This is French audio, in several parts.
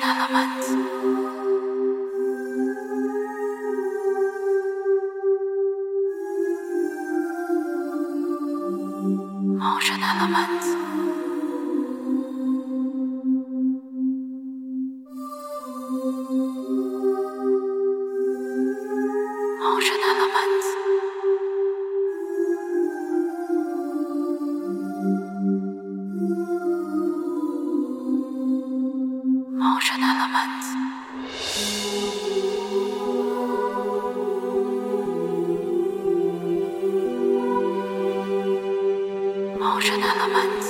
Element. Motion Element. Motion Element. Motion Element. Motion Element.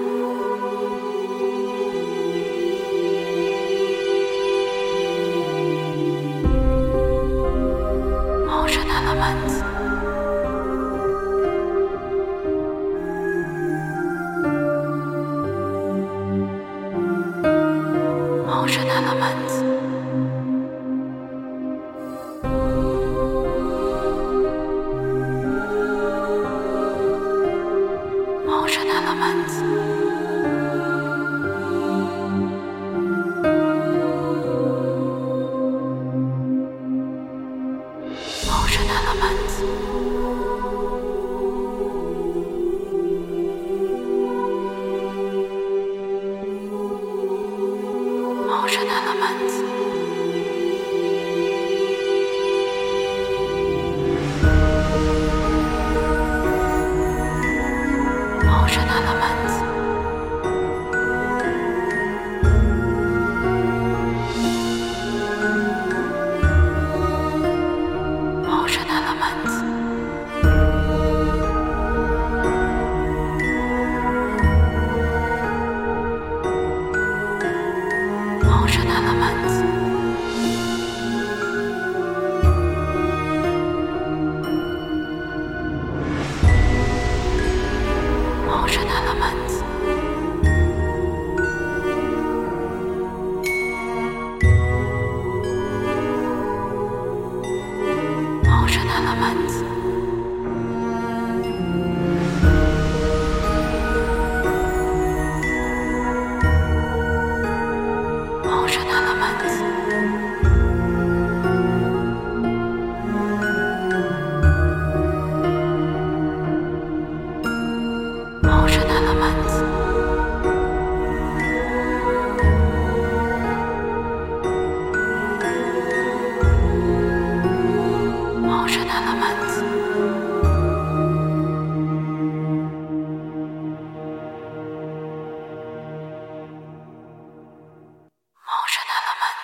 Motion Element. Motion Element. Motion Element. Motion Element. Motion Element. Motion Element. Motion Element. Motion Element. Motion Element. Motion Element. Motion Element.